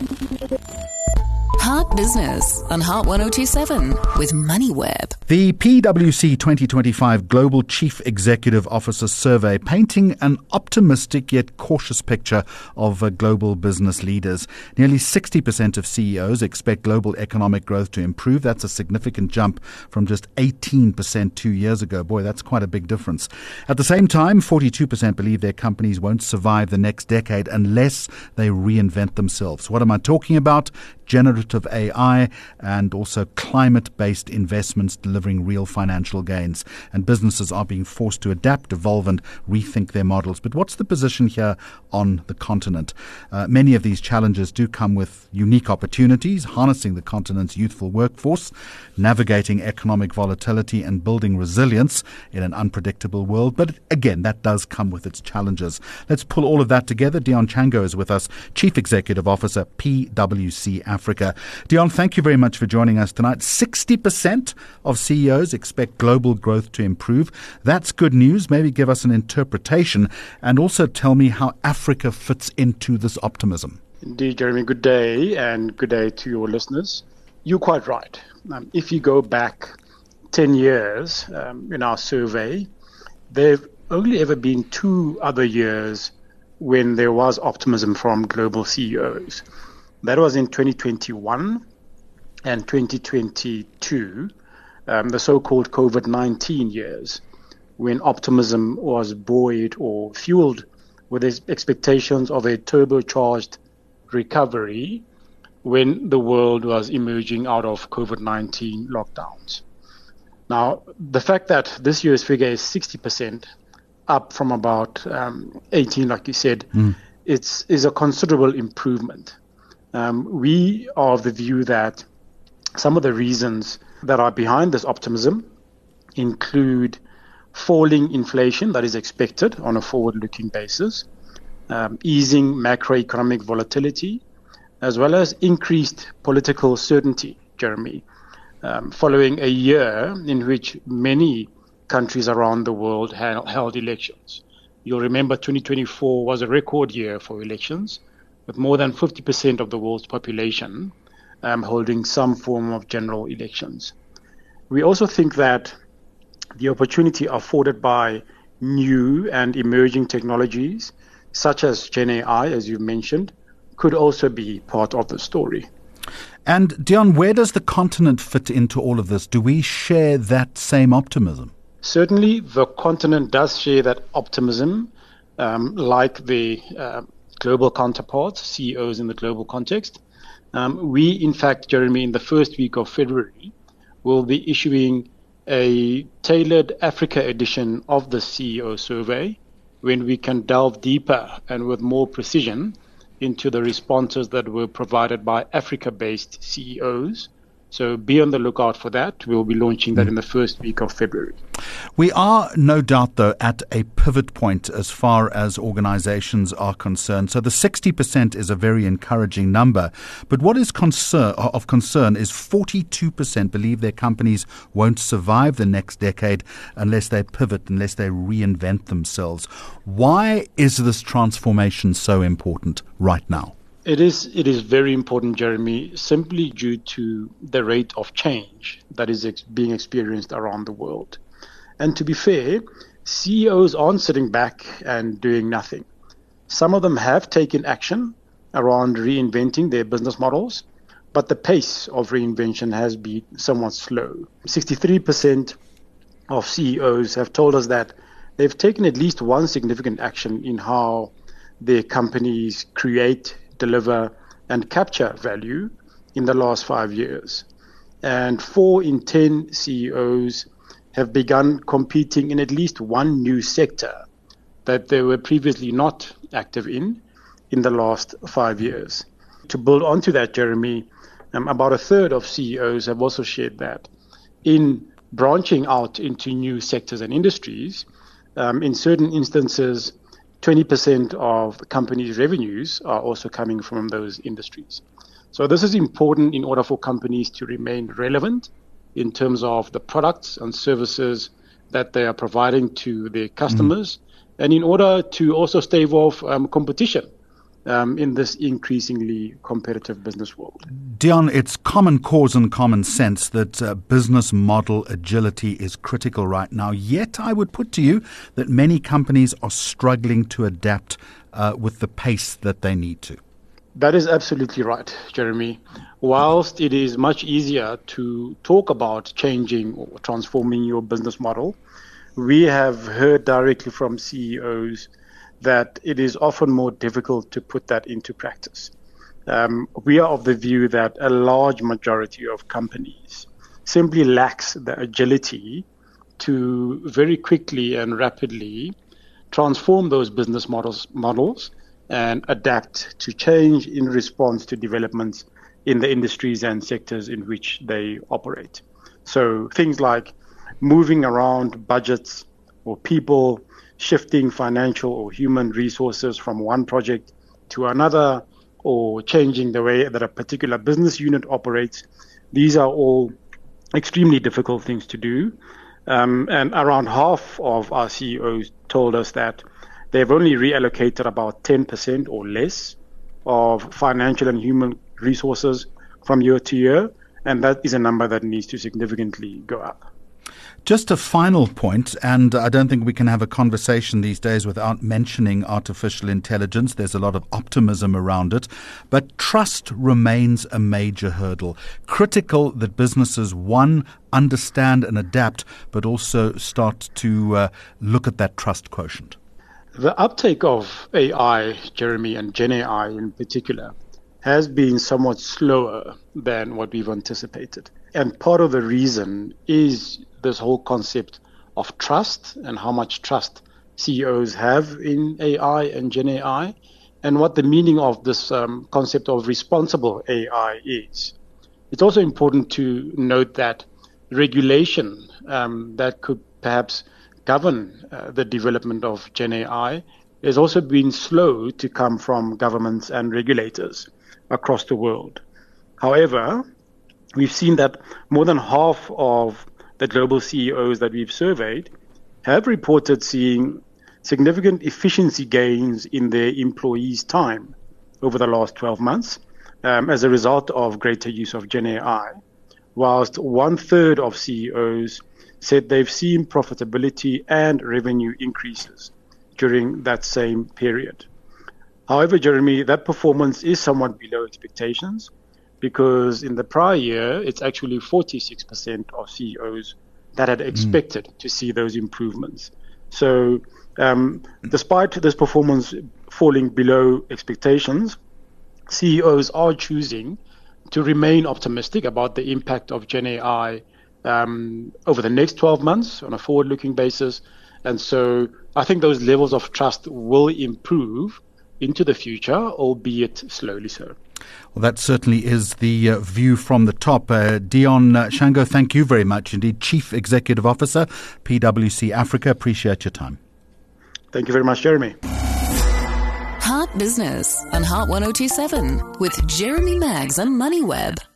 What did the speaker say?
Heart Business on Heart 1027 with MoneyWeb. The PwC 2025 Global Chief Executive Officer Survey painting an optimistic yet cautious picture of global business leaders. Nearly 60% of CEOs expect global economic growth to improve. That's a significant jump from just 18% 2 years ago. Boy, that's quite a big difference. At the same time, 42% believe their companies won't survive the next decade unless they reinvent themselves. What am I talking about? Generative AI and also climate-based investments delivering real financial gains. And businesses are being forced to adapt, evolve and rethink their models. But what's the position here on the continent? Many of these challenges do come with unique opportunities, harnessing the continent's youthful workforce, navigating economic volatility and building resilience in an unpredictable world. But again, that does come with its challenges. Let's pull all of that together. Deon Chango is with us, Chief Executive Officer, PwC Africa. Deon, thank you very much for joining us tonight. 60% of CEOs expect global growth to improve. That's good news. Maybe give us an interpretation and also tell me how Africa fits into this optimism. Indeed, Jeremy, good day and good day to your listeners. You're quite right. If you go back 10 years in our survey, there have only ever been 2 other years when there was optimism from global CEOs. That was in 2021 and 2022, the so-called COVID-19 years, when optimism was buoyed or fueled with expectations of a turbocharged recovery when the world was emerging out of COVID-19 lockdowns. Now, the fact that this year's figure is 60%, up from about 18, like you said, is a considerable improvement. We are of the view that some of the reasons that are behind this optimism include falling inflation that is expected on a forward-looking basis, easing macroeconomic volatility, as well as increased political certainty, Jeremy, following a year in which many countries around the world held elections. You'll remember 2024 was a record year for elections, with more than 50% of the world's population holding some form of general elections. We also think that the opportunity afforded by new and emerging technologies, such as Gen AI, as you mentioned, could also be part of the story. And Deon, where does the continent fit into all of this? Do we share that same optimism? Certainly, the continent does share that optimism, like the global counterparts, CEOs in the global context. We, in fact, Jeremy, in the first week of February, will be issuing a tailored Africa edition of the CEO survey, when we can delve deeper and with more precision into the responses that were provided by Africa-based CEOs. So be on the lookout for that. We'll be launching that in the first week of February. We are no doubt, though, at a pivot point as far as organizations are concerned. So the 60% is a very encouraging number. But what is of concern is 42% believe their companies won't survive the next decade unless they pivot, unless they reinvent themselves. Why is this transformation so important right now? It is very important, Jeremy, simply due to the rate of change that is being experienced around the world. And to be fair, CEOs aren't sitting back and doing nothing. Some of them have taken action around reinventing their business models, but the pace of reinvention has been somewhat slow. 63% of CEOs have told us that they've taken at least one significant action in how their companies create, deliver and capture value in the last 5 years. And 4 in 10 CEOs have begun competing in at least one new sector that they were previously not active in the last 5 years. To build onto that, Jeremy, about a third of CEOs have also shared that in branching out into new sectors and industries, in certain instances, 20% of the company's revenues are also coming from those industries. So this is important in order for companies to remain relevant in terms of the products and services that they are providing to their customers, and in order to also stave off competition in this increasingly competitive business world. Deon, it's common cause and common sense that business model agility is critical right now. Yet I would put to you that many companies are struggling to adapt with the pace that they need to. That is absolutely right, Jeremy. Whilst it is much easier to talk about changing or transforming your business model, we have heard directly from CEOs that it is often more difficult to put that into practice. We are of the view that a large majority of companies simply lacks the agility to very quickly and rapidly transform those business models and adapt to change in response to developments in the industries and sectors in which they operate. So things like moving around budgets or people, shifting financial or human resources from one project to another, or changing the way that a particular business unit operates. These are all extremely difficult things to do. And around half of our CEOs told us that they've only reallocated about 10% or less of financial and human resources from year to year. And that is a number that needs to significantly go up. Just a final point, and I don't think we can have a conversation these days without mentioning artificial intelligence. There's a lot of optimism around it, but trust remains a major hurdle. Critical that businesses, one, understand and adapt, but also start to look at that trust quotient. The uptake of AI, Jeremy, and Gen AI in particular, has been somewhat slower than what we've anticipated. And part of the reason is this whole concept of trust and how much trust CEOs have in AI and Gen AI, and what the meaning of this concept of responsible AI is. It's also important to note that regulation that could perhaps govern the development of Gen AI has also been slow to come from governments and regulators across the world. However, we've seen that more than half of the global CEOs that we've surveyed have reported seeing significant efficiency gains in their employees' time over the last 12 months as a result of greater use of Gen AI, whilst 1/3 of CEOs said they've seen profitability and revenue increases during that same period. However, Jeremy, that performance is somewhat below expectations, because in the prior year, it's actually 46% of CEOs that had expected to see those improvements. So despite this performance falling below expectations, CEOs are choosing to remain optimistic about the impact of Gen AI over the next 12 months on a forward-looking basis. And so I think those levels of trust will improve into the future, albeit slowly so. Well, that certainly is the view from the top. Deon Shango, thank you very much indeed. Chief Executive Officer, PwC Africa. Appreciate your time. Thank you very much, Jeremy. Heart Business on Heart 102.7 with Jeremy Maggs and MoneyWeb.